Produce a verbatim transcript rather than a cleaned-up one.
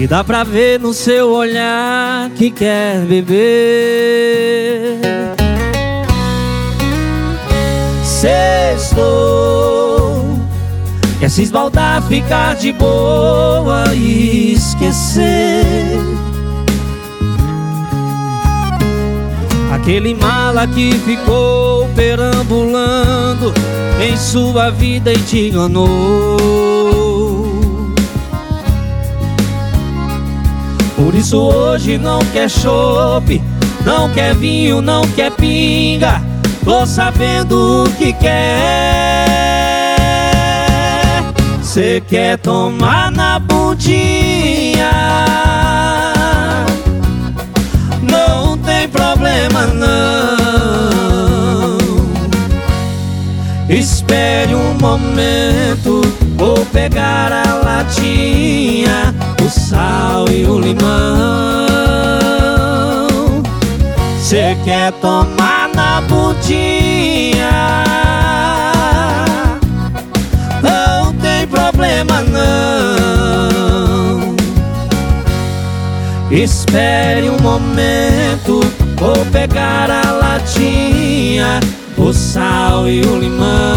E dá pra ver no seu olhar que quer beber. Sextou, quer se esbaldar, ficar de boa e esquecer aquele mala que ficou perambulando em sua vida e te enganou. Por isso hoje não quer chope, não quer vinho, não quer pinga. Tô sabendo o que quer. Cê quer tomar na bundinha, não tem problema não. Espere um momento, vou pegar a latinha, o sal e o limão. Cê quer tomar na bundinha, não tem problema não. Espere um momento, vou pegar a latinha, o sal e o limão.